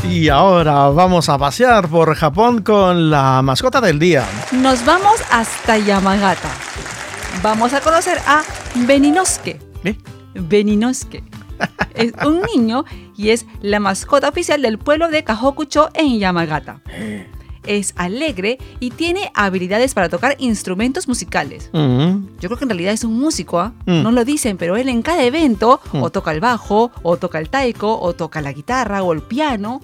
Y ahora vamos a pasear por Japón con la mascota del día. Nos vamos hasta Yamagata. Vamos a conocer a Beninosuke. Beninosuke. Es un niño y es la mascota oficial del pueblo de Kahoku-cho en Yamagata. Es alegre y tiene habilidades para tocar instrumentos musicales. Yo creo que en realidad es un músico, no lo dicen, pero él en cada evento o toca el bajo, o toca el taiko, o toca la guitarra, o el piano.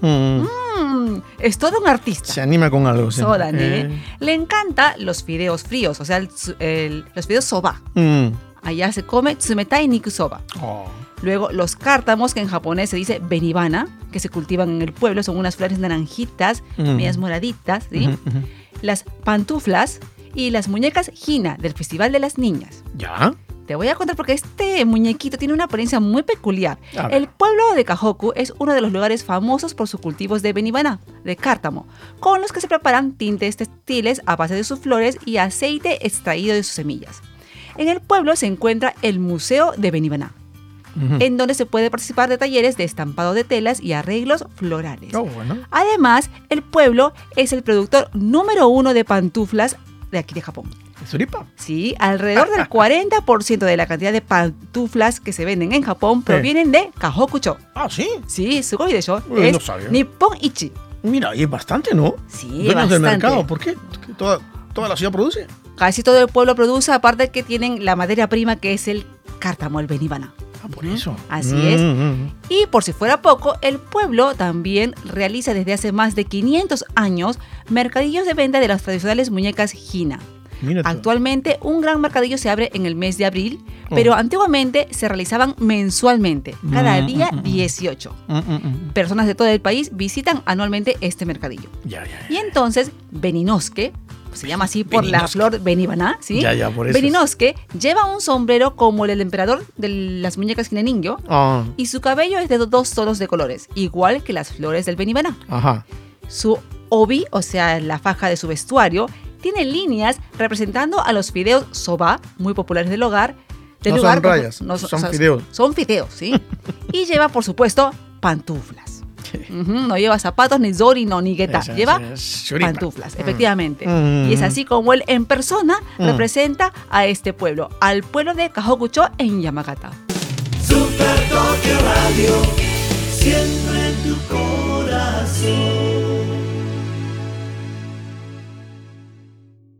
Es todo un artista. Se anima con algo. Sí. Le encanta los fideos fríos, o sea, los fideos soba. Allá se come tsumetai niku soba. Luego, los cártamos, que en japonés se dice benibana, que se cultivan en el pueblo, son unas flores naranjitas, medias moraditas, ¿sí? Las pantuflas y las muñecas Hina del Festival de las Niñas. ¿Ya? Te voy a contar porque este muñequito tiene una apariencia muy peculiar. El pueblo de Kahoku es uno de los lugares famosos por sus cultivos de benibana, de cártamo, con los que se preparan tintes textiles a base de sus flores y aceite extraído de sus semillas. En el pueblo se encuentra el Museo de Benibana, en donde se puede participar de talleres de estampado de telas y arreglos florales. Bueno. Además, el pueblo es el productor número 1 de pantuflas de aquí de Japón. ¿Suripa? Sí, alrededor del 40% de la cantidad de pantuflas que se venden en Japón provienen de Kahoku-cho. Ah, ¿sí? Sí, sugoi de yo. No Es sabía. Nippon Ichi. Mira, y es bastante, ¿no? Sí, dueños bastante. del mercado. ¿Por qué? ¿Toda la ciudad produce? Casi todo el pueblo produce, aparte que tienen la materia prima que es el cártamo, el benibana. Por eso. Así es. Y por si fuera poco, el pueblo también realiza desde hace más de 500 años mercadillos de venta de las tradicionales muñecas Hina. Actualmente un gran mercadillo se abre en el mes de abril, pero antiguamente se realizaban mensualmente, cada día 18. Personas de todo el país visitan anualmente este mercadillo. Y entonces Beninosuke, se llama así por la flor benibana, ¿sí? Por eso. Beninosuke lleva un sombrero como el del emperador de las muñecas Hina Ningyo, y su cabello es de 2 tonos de colores, igual que las flores del benibana. Su obi, o sea, la faja de su vestuario, tiene líneas representando a los fideos soba, muy populares del hogar. Son rayas, son fideos. Son fideos, ¿sí? Y lleva, por supuesto, pantuflas. No lleva zapatos, ni zori, no, ni geta. Lleva pantuflas, efectivamente. Y es así como él en persona representa a este pueblo, al pueblo de Kahoku-cho en Yamagata. Super Tokyo Radio, siempre en tu corazón.